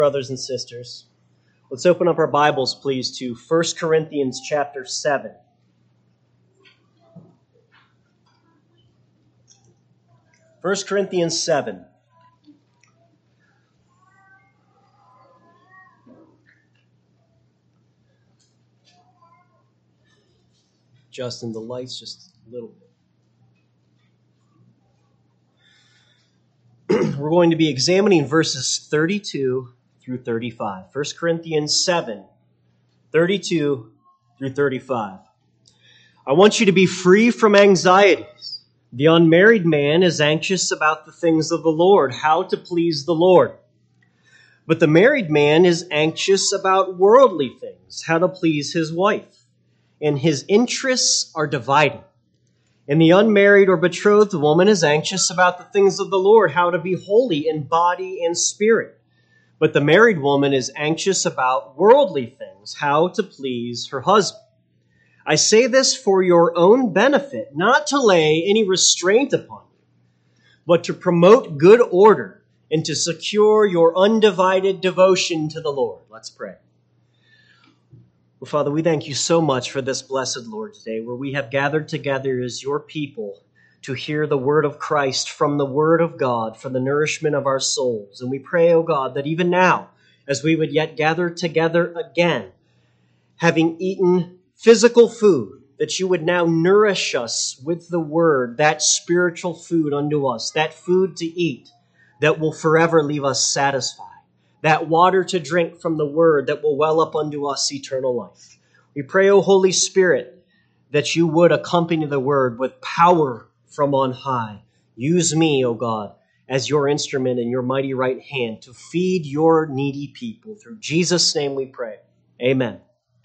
Brothers and sisters, let's open up our Bibles, please, to 1 Corinthians chapter 7. 1 Corinthians 7. Justin, the lights just a little bit. We're going to be examining verses 32 through 35. 1 Corinthians 7, 32 through 35. I want you to be free from anxieties. The unmarried man is anxious about the things of the Lord, how to please the Lord. But the married man is anxious about worldly things, how to please his wife. And his interests are divided. And the unmarried or betrothed woman is anxious about the things of the Lord, how to be holy in body and spirit. But the married woman is anxious about worldly things, how to please her husband. I say this for your own benefit, not to lay any restraint upon you, but to promote good order and to secure your undivided devotion to the Lord. Let's pray. Well, Father, we thank you so much for this blessed Lord today, where we have gathered together as your people to hear the word of Christ from the word of God for the nourishment of our souls. And we pray, O God, that even now, as we would yet gather together again, having eaten physical food, that you would now nourish us with the word, that spiritual food unto us, that food to eat that will forever leave us satisfied. That water to drink from the word that will well up unto us eternal life. We pray, O Holy Spirit, that you would accompany the word with power from on high. Use me, O God, as your instrument in your mighty right hand to feed your needy people. Through Jesus' name we pray. Amen.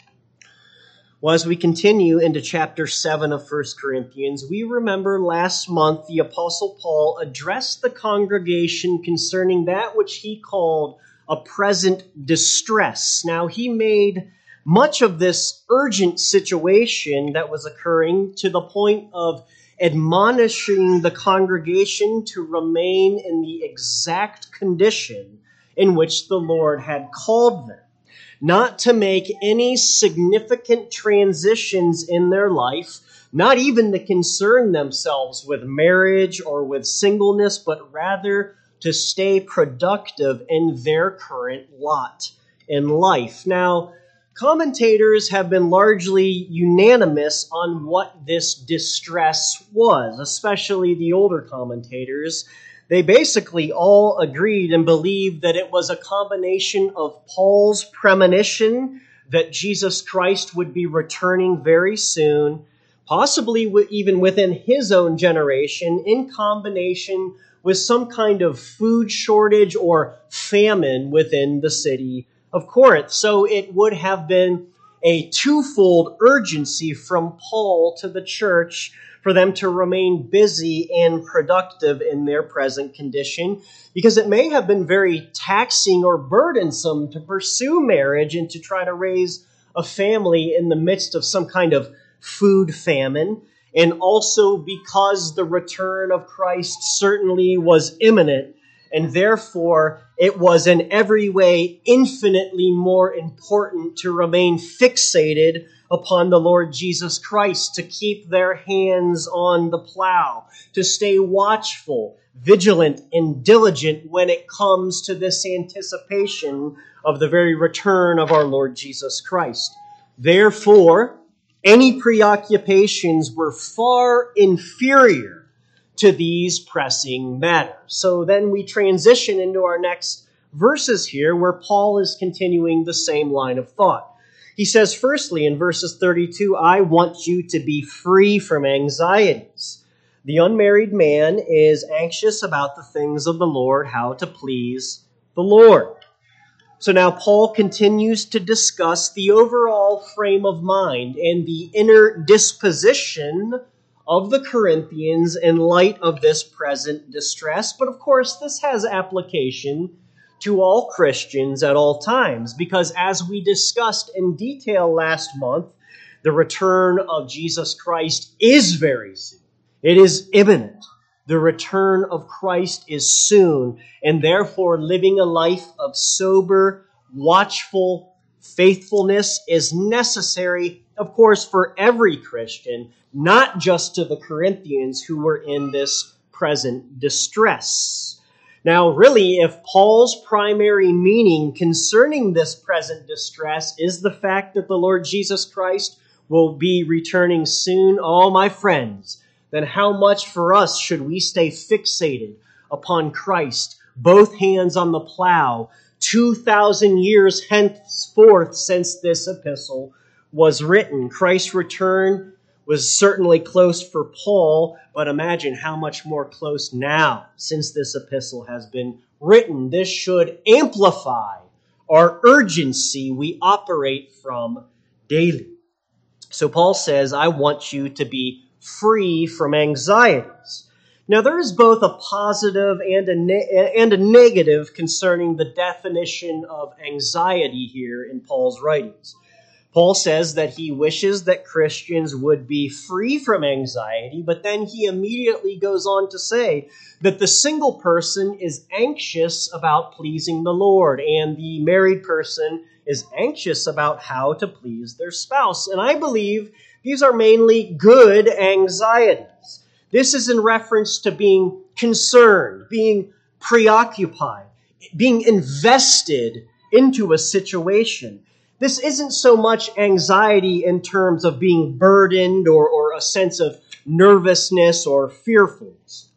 Well, as we continue into chapter 7 of 1 Corinthians, we remember last month the Apostle Paul addressed the congregation concerning that which he called a present distress. Now, he made much of this urgent situation that was occurring to the point of admonishing the congregation to remain in the exact condition in which the Lord had called them, not to make any significant transitions in their life, not even to concern themselves with marriage or with singleness, but rather to stay productive in their current lot in life. Now, commentators have been largely unanimous on what this distress was, especially the older commentators. They basically all agreed and believed that it was a combination of Paul's premonition that Jesus Christ would be returning very soon, possibly even within his own generation, in combination with some kind of food shortage or famine within the city of Corinth. So it would have been a twofold urgency from Paul to the church for them to remain busy and productive in their present condition, because it may have been very taxing or burdensome to pursue marriage and to try to raise a family in the midst of some kind of food famine. And also because the return of Christ certainly was imminent, and therefore it was in every way infinitely more important to remain fixated upon the Lord Jesus Christ, to keep their hands on the plow, to stay watchful, vigilant, and diligent when it comes to this anticipation of the very return of our Lord Jesus Christ. Therefore, any preoccupations were far inferior to these pressing matters. So then we transition into our next verses here, where Paul is continuing the same line of thought. He says, firstly, in verses 32, I want you to be free from anxieties. The unmarried man is anxious about the things of the Lord, how to please the Lord. So now Paul continues to discuss the overall frame of mind and the inner disposition of the Corinthians in light of this present distress. But of course, this has application to all Christians at all times, because as we discussed in detail last month, the return of Jesus Christ is very soon. It is imminent. The return of Christ is soon, and therefore living a life of sober, watchful faithfulness is necessary, of course, for every Christian, not just to the Corinthians who were in this present distress. Now, really, if Paul's primary meaning concerning this present distress is the fact that the Lord Jesus Christ will be returning soon, oh, my friends, then how much for us should we stay fixated upon Christ, both hands on the plow, 2,000 years henceforth since this epistle was written. Christ's return was certainly close for Paul, but imagine how much more close now since this epistle has been written. This should amplify our urgency we operate from daily. So Paul says, I want you to be free from anxieties. Now, there is both a positive and a negative concerning the definition of anxiety here in Paul's writings. Paul says that he wishes that Christians would be free from anxiety, but then he immediately goes on to say that the single person is anxious about pleasing the Lord, and the married person is anxious about how to please their spouse. And I believe these are mainly good anxieties. This is in reference to being concerned, being preoccupied, being invested into a situation. This isn't so much anxiety in terms of being burdened or a sense of nervousness or fearfulness.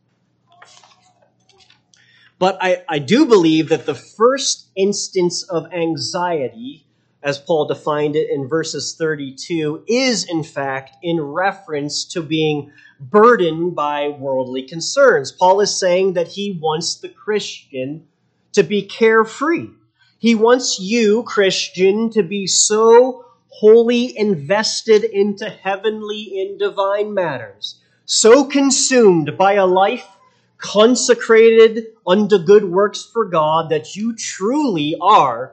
But I do believe that the first instance of anxiety, as Paul defined it in verses 32, is in fact in reference to being burdened by worldly concerns. Paul is saying that he wants the Christian to be carefree. He wants you, Christian, to be so wholly invested into heavenly and divine matters, so consumed by a life consecrated unto good works for God that you truly are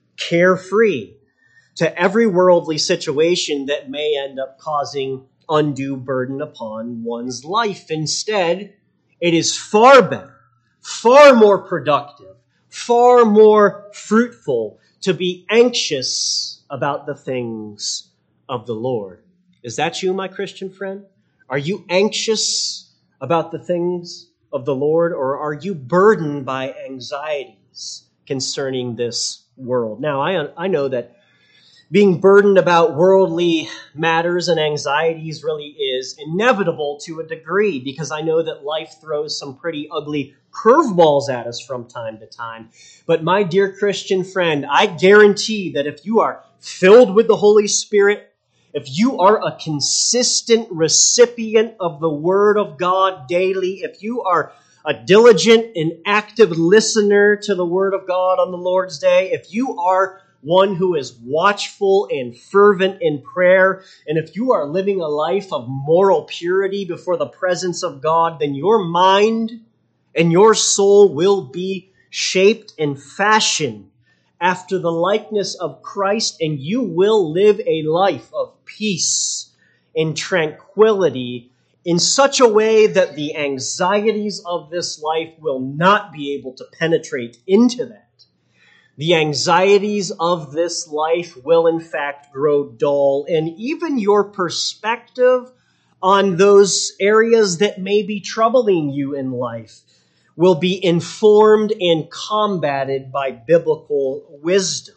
carefree to every worldly situation that may end up causing undue burden upon one's life. Instead, it is far better, far more productive, far more fruitful to be anxious about the things of the Lord. Is that you, my Christian friend? Are you anxious about the things of the Lord, or are you burdened by anxieties concerning this world? Now, I know that being burdened about worldly matters and anxieties really is inevitable to a degree, because I know that life throws some pretty ugly curveballs at us from time to time. But my dear Christian friend, I guarantee that if you are filled with the Holy Spirit, if you are a consistent recipient of the Word of God daily, if you are a diligent and active listener to the Word of God on the Lord's Day, if you are one who is watchful and fervent in prayer, and if you are living a life of moral purity before the presence of God, then your mind and your soul will be shaped and fashioned after the likeness of Christ, and you will live a life of peace and tranquility in such a way that the anxieties of this life will not be able to penetrate into that. The anxieties of this life will in fact grow dull, and even your perspective on those areas that may be troubling you in life will be informed and combated by biblical wisdom.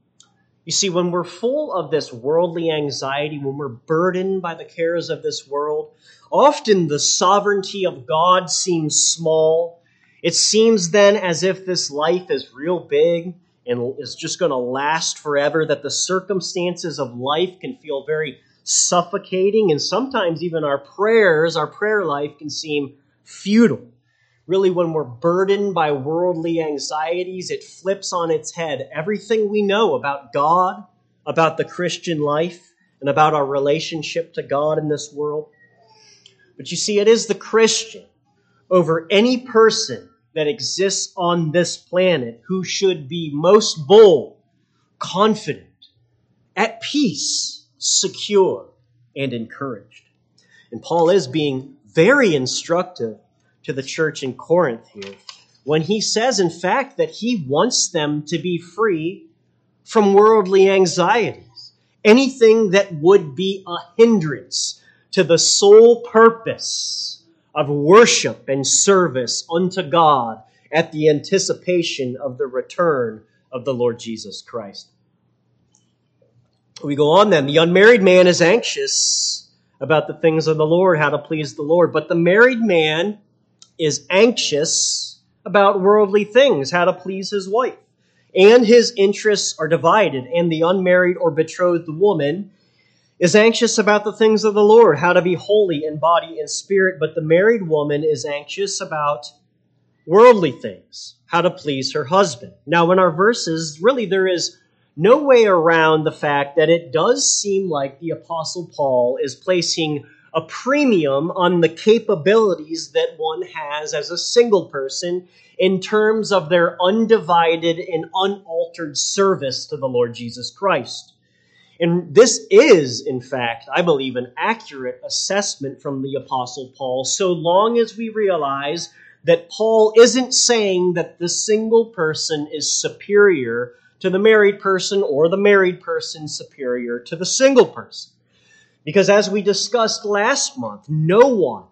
You see, when we're full of this worldly anxiety, when we're burdened by the cares of this world, often the sovereignty of God seems small. It seems then as if this life is real big and is just going to last forever, that the circumstances of life can feel very suffocating, and sometimes even our prayer life can seem futile. Really, when we're burdened by worldly anxieties, it flips on its head everything we know about God, about the Christian life, and about our relationship to God in this world. But you see, it is the Christian over any person that exists on this planet who should be most bold, confident, at peace, secure, and encouraged. And Paul is being very instructive to the church in Corinth here when he says, in fact, that he wants them to be free from worldly anxieties, anything that would be a hindrance to the sole purpose of worship and service unto God at the anticipation of the return of the Lord Jesus Christ. We go on then. The unmarried man is anxious about the things of the Lord, how to please the Lord. But the married man is anxious about worldly things, how to please his wife. And his interests are divided. And the unmarried or betrothed woman is anxious about the things of the Lord, how to be holy in body and spirit. But the married woman is anxious about worldly things, how to please her husband. Now, in our verses, really there is no way around the fact that it does seem like the Apostle Paul is placing a premium on the capabilities that one has as a single person in terms of their undivided and unaltered service to the Lord Jesus Christ. And this is, in fact, I believe, an accurate assessment from the Apostle Paul, so long as we realize that Paul isn't saying that the single person is superior to the married person or the married person superior to the single person. Because as we discussed last month, no one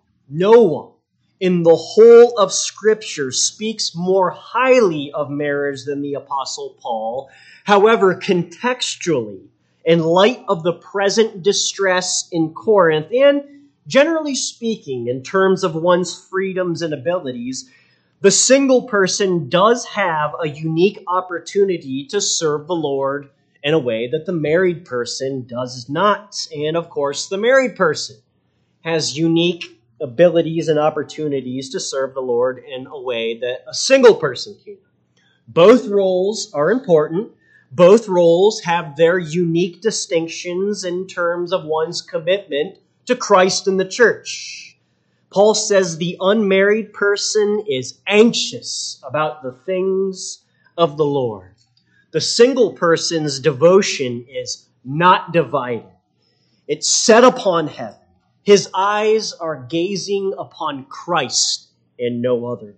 in the whole of Scripture speaks more highly of marriage than the Apostle Paul. However, contextually, in light of the present distress in Corinth, and generally speaking, in terms of one's freedoms and abilities, the single person does have a unique opportunity to serve the Lord in a way that the married person does not. And of course, the married person has unique abilities and opportunities to serve the Lord in a way that a single person can. Both roles are important. Both roles have their unique distinctions in terms of one's commitment to Christ and the church. Paul says the unmarried person is anxious about the things of the Lord. The single person's devotion is not divided. It's set upon heaven. His eyes are gazing upon Christ and no other.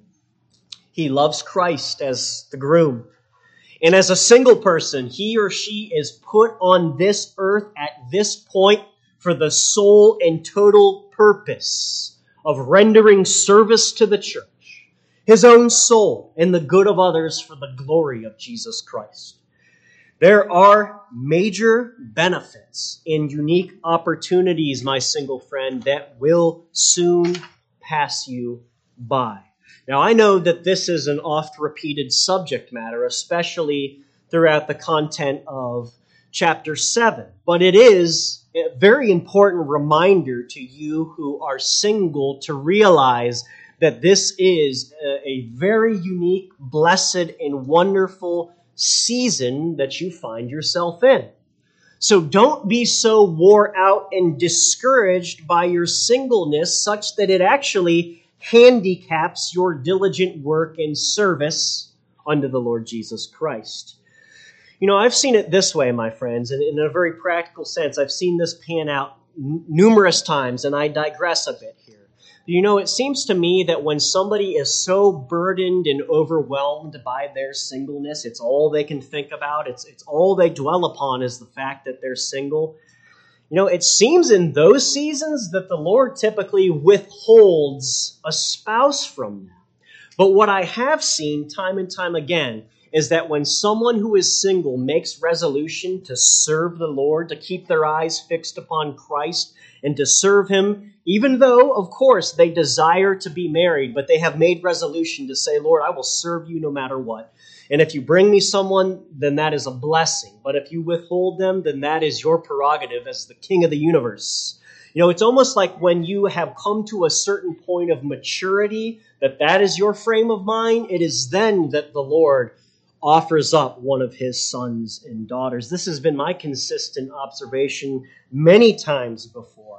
He loves Christ as the groom. And as a single person, he or she is put on this earth at this point for the sole and total purpose of rendering service to the church, his own soul, and the good of others for the glory of Jesus Christ. There are major benefits and unique opportunities, my single friend, that will soon pass you by. Now, I know that this is an oft-repeated subject matter, especially throughout the content of chapter 7, but it is a very important reminder to you who are single to realize that this is a very unique, blessed, and wonderful season that you find yourself in. So don't be so wore out and discouraged by your singleness such that it actually handicaps your diligent work and service unto the Lord Jesus Christ. You know, I've seen it this way, my friends, and in a very practical sense, I've seen this pan out numerous times, and I digress a bit here. You know, it seems to me that when somebody is so burdened and overwhelmed by their singleness, it's all they can think about, it's all they dwell upon is the fact that they're single. You know, it seems in those seasons that the Lord typically withholds a spouse from them. But what I have seen time and time again is that when someone who is single makes resolution to serve the Lord, to keep their eyes fixed upon Christ and to serve Him, even though, of course, they desire to be married, but they have made resolution to say, Lord, I will serve you no matter what. And if you bring me someone, then that is a blessing. But if you withhold them, then that is your prerogative as the King of the universe. You know, it's almost like when you have come to a certain point of maturity, that is your frame of mind, it is then that the Lord offers up one of His sons and daughters. This has been my consistent observation many times before.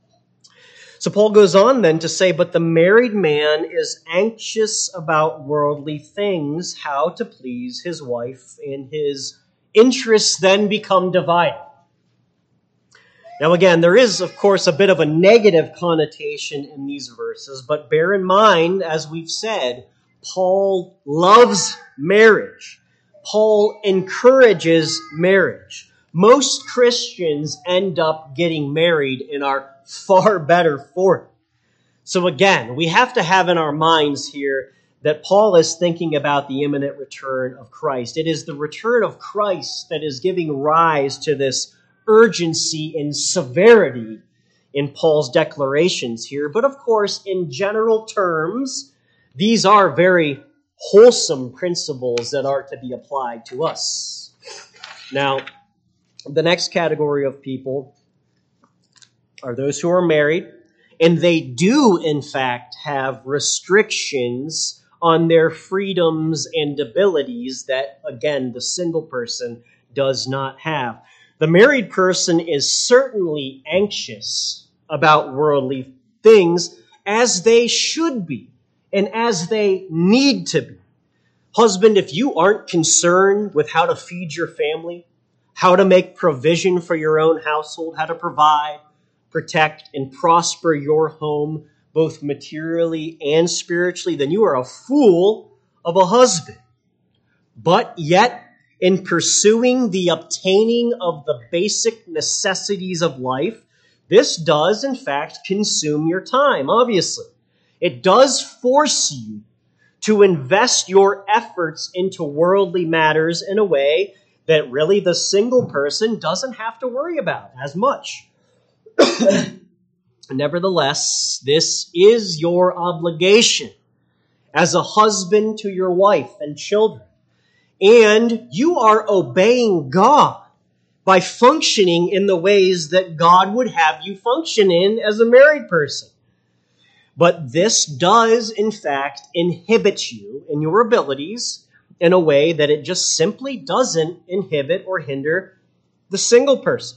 So Paul goes on then to say, but the married man is anxious about worldly things, how to please his wife, and his interests then become divided. Now again, there is, of course, a bit of a negative connotation in these verses, but bear in mind, as we've said, Paul loves marriage. Paul encourages marriage. Most Christians end up getting married and are far better for it. So again, we have to have in our minds here that Paul is thinking about the imminent return of Christ. It is the return of Christ that is giving rise to this urgency and severity in Paul's declarations here. But of course, in general terms, these are very wholesome principles that are to be applied to us. Now, the next category of people are those who are married, and they do, in fact, have restrictions on their freedoms and abilities that, again, the single person does not have. The married person is certainly anxious about worldly things, as they should be and as they need to be. Husband, if you aren't concerned with how to feed your family, how to make provision for your own household, how to provide, protect, and prosper your home, both materially and spiritually, then you are a fool of a husband. But yet, in pursuing the obtaining of the basic necessities of life, this does, in fact, consume your time, obviously. It does force you to invest your efforts into worldly matters in a way that really the single person doesn't have to worry about as much. Nevertheless, this is your obligation as a husband to your wife and children. And you are obeying God by functioning in the ways that God would have you function in as a married person. But this does, in fact, inhibit you in your abilities in a way that it just simply doesn't inhibit or hinder the single person.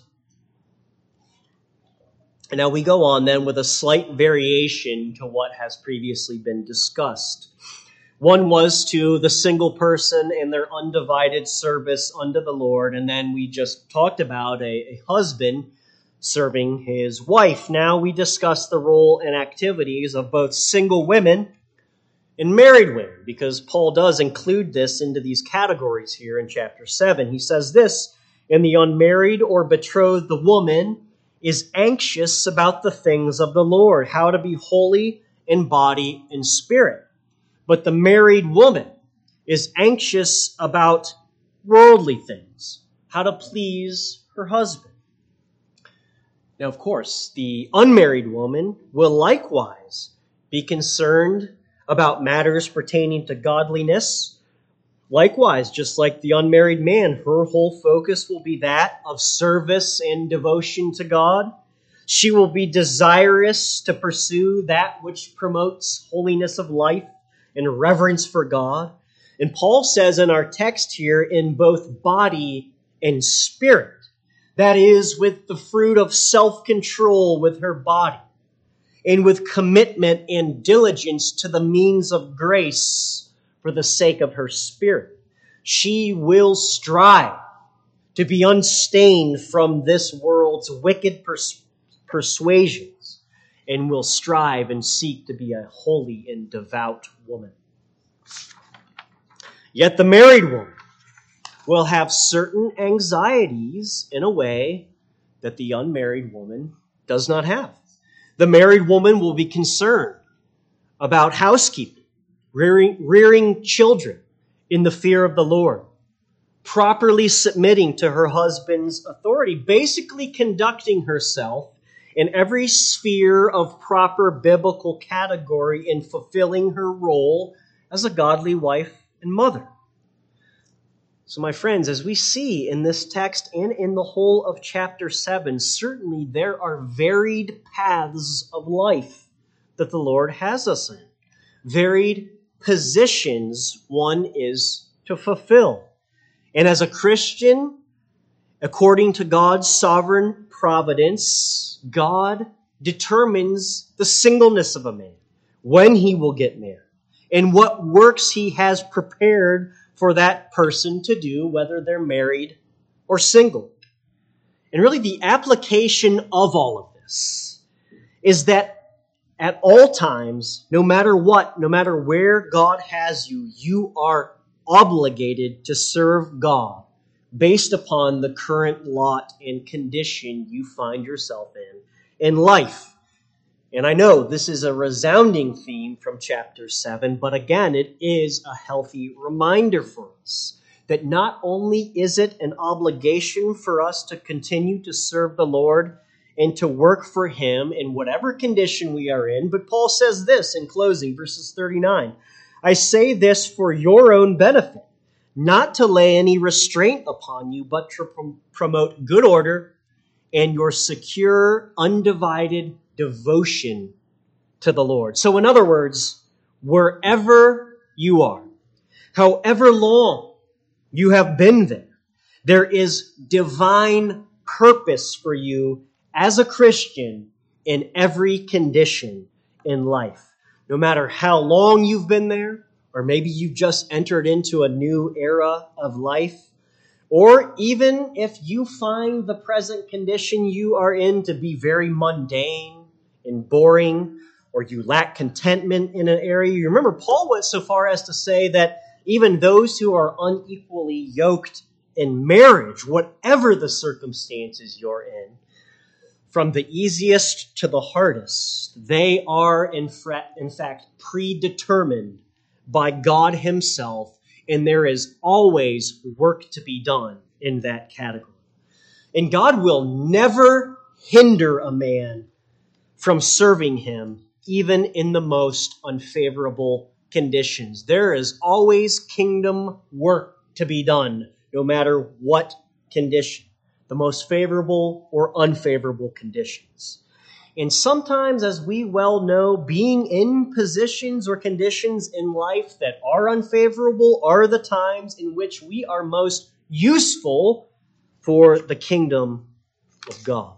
And now we go on then with a slight variation to what has previously been discussed. One was to the single person in their undivided service unto the Lord, and then we just talked about a husband serving his wife. Now we discuss the role and activities of both single women and married women, because Paul does include this into these categories here in chapter 7. He says this, "And the unmarried or betrothed woman is anxious about the things of the Lord, how to be holy in body and spirit. But the married woman is anxious about worldly things, how to please her husband." Now, of course, the unmarried woman will likewise be concerned about matters pertaining to godliness. Likewise, just like the unmarried man, her whole focus will be that of service and devotion to God. She will be desirous to pursue that which promotes holiness of life and reverence for God. And Paul says in our text here, in both body and spirit. That is, with the fruit of self-control with her body, and with commitment and diligence to the means of grace for the sake of her spirit. She will strive to be unstained from this world's wicked persuasions, and will strive and seek to be a holy and devout woman. Yet the married woman will have certain anxieties in a way that the unmarried woman does not have. The married woman will be concerned about housekeeping, rearing children in the fear of the Lord, properly submitting to her husband's authority, basically conducting herself in every sphere of proper biblical category in fulfilling her role as a godly wife and mother. So, my friends, as we see in this text and in the whole of chapter 7, certainly there are varied paths of life that the Lord has us in. Varied positions one is to fulfill. And as a Christian, according to God's sovereign providence, God determines the singleness of a man, when he will get married, and what works he has prepared for that person to do, whether they're married or single. And really the application of all of this is that at all times, no matter what, no matter where God has you, you are obligated to serve God based upon the current lot and condition you find yourself in life. And I know this is a resounding theme from chapter 7, but again, it is a healthy reminder for us that not only is it an obligation for us to continue to serve the Lord and to work for Him in whatever condition we are in, but Paul says this in closing, verses 39, I say this for your own benefit, not to lay any restraint upon you, but to promote good order and your secure, undivided devotion to the Lord. So in other words, wherever you are, however long you have been there, there is divine purpose for you as a Christian in every condition in life. No matter how long you've been there, or maybe you've just entered into a new era of life, or even if you find the present condition you are in to be very mundane and boring, or you lack contentment in an area. You remember Paul went so far as to say that even those who are unequally yoked in marriage, whatever the circumstances you're in, from the easiest to the hardest, they are in fact predetermined by God Himself, and there is always work to be done in that category. And God will never hinder a man from serving Him, even in the most unfavorable conditions. There is always kingdom work to be done, no matter what condition, the most favorable or unfavorable conditions. And sometimes, as we well know, being in positions or conditions in life that are unfavorable are the times in which we are most useful for the kingdom of God.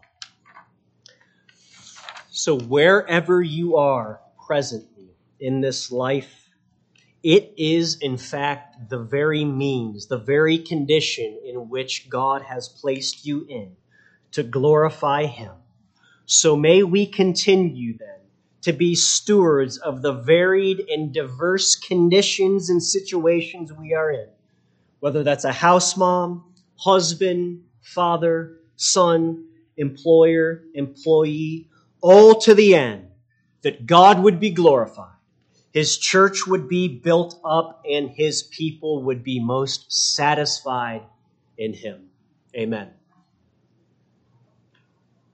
So wherever you are presently in this life, it is in fact the very means, the very condition in which God has placed you in to glorify Him. So may we continue then to be stewards of the varied and diverse conditions and situations we are in, whether that's a house mom, husband, father, son, employer, employee, all to the end that God would be glorified, His church would be built up, and His people would be most satisfied in Him. Amen.